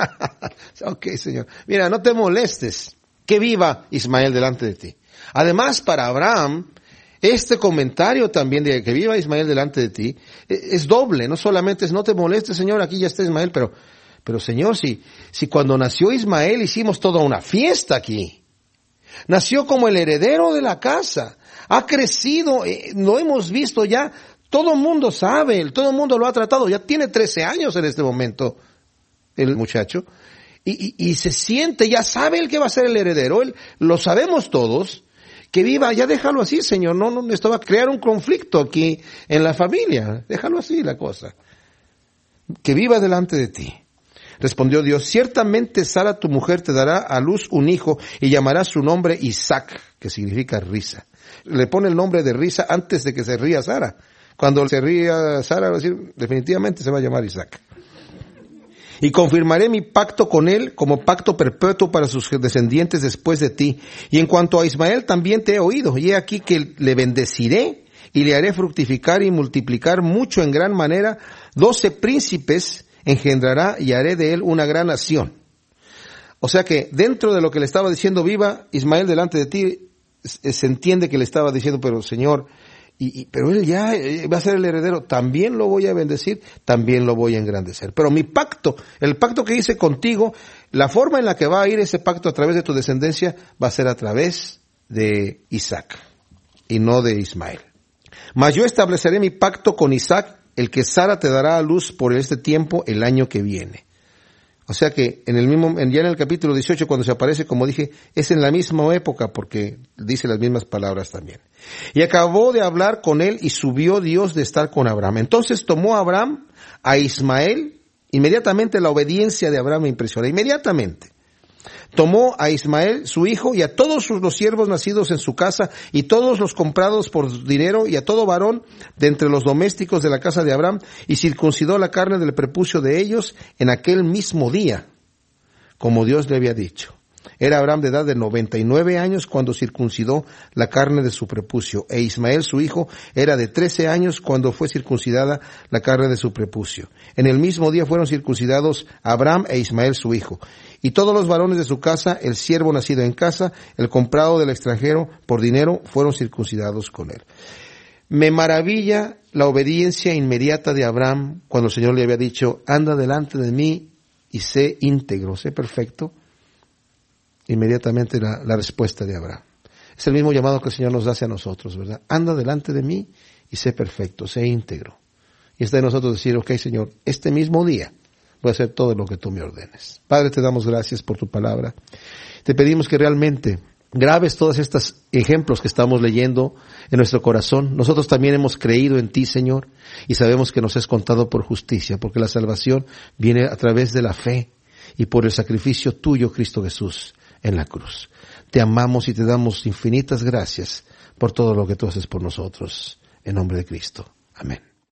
Ok, Señor. Mira, no te molestes. Que viva Ismael delante de ti. Además, para Abraham, este comentario también de que viva Ismael delante de ti, es doble. No solamente es, no te molestes, Señor, aquí ya está Ismael, pero, pero Señor, si, si cuando nació Ismael hicimos toda una fiesta aquí. Nació como el heredero de la casa. Ha crecido, eh, lo hemos visto ya. Todo el mundo sabe, todo el mundo lo ha tratado. Ya tiene trece años en este momento el muchacho. Y, y, y se siente, ya sabe el que va a ser el heredero. Él, lo sabemos todos. Que viva, ya déjalo así, Señor. No, no, esto va a crear un conflicto aquí en la familia. Déjalo así la cosa. Que viva delante de ti. Respondió Dios, ciertamente Sara tu mujer te dará a luz un hijo y llamará su nombre Isaac, que significa risa. Le pone el nombre de risa antes de que se ría Sara. Cuando se ría Sara va a decir, definitivamente se va a llamar Isaac. Y confirmaré mi pacto con él como pacto perpetuo para sus descendientes después de ti. Y en cuanto a Ismael también te he oído, y he aquí que le bendeciré y le haré fructificar y multiplicar mucho en gran manera. Doce príncipes engendrará y haré de él una gran nación. O sea que dentro de lo que le estaba diciendo, viva Ismael delante de ti, se entiende que le estaba diciendo, pero Señor, y, y, pero él ya va a ser el heredero, también lo voy a bendecir, también lo voy a engrandecer. Pero mi pacto, el pacto que hice contigo, la forma en la que va a ir ese pacto a través de tu descendencia, va a ser a través de Isaac, y no de Ismael. Mas yo estableceré mi pacto con Isaac, el que Sara te dará a luz por este tiempo el año que viene. O sea que en el mismo, ya en el capítulo dieciocho, cuando se aparece, como dije, es en la misma época, porque dice las mismas palabras también. Y acabó de hablar con él y subió Dios de estar con Abraham. Entonces tomó Abraham a Ismael, inmediatamente la obediencia de Abraham me impresiona, inmediatamente. Tomó a Ismael, su hijo, y a todos sus, los siervos nacidos en su casa, y todos los comprados por dinero, y a todo varón de entre los domésticos de la casa de Abraham, y circuncidó la carne del prepucio de ellos en aquel mismo día, como Dios le había dicho. Era Abraham de edad de noventa y nueve años cuando circuncidó la carne de su prepucio, e Ismael su hijo era de trece años cuando fue circuncidada la carne de su prepucio. En el mismo día fueron circuncidados Abraham e Ismael su hijo. Y todos los varones de su casa, el siervo nacido en casa, el comprado del extranjero por dinero, fueron circuncidados con él. Me maravilla la obediencia inmediata de Abraham cuando el Señor le había dicho, anda delante de mí y sé íntegro, sé perfecto. Inmediatamente la, la respuesta de Abraham. Es el mismo llamado que el Señor nos hace a nosotros, ¿verdad? Anda delante de mí y sé perfecto, sé íntegro. Y está en nosotros decir, ok, Señor, este mismo día voy a hacer todo lo que tú me ordenes. Padre, te damos gracias por tu palabra. Te pedimos que realmente grabes todos estos ejemplos que estamos leyendo en nuestro corazón. Nosotros también hemos creído en ti, Señor, y sabemos que nos es contado por justicia, porque la salvación viene a través de la fe y por el sacrificio tuyo, Cristo Jesús, en la cruz. Te amamos y te damos infinitas gracias por todo lo que tú haces por nosotros. En nombre de Cristo. Amén.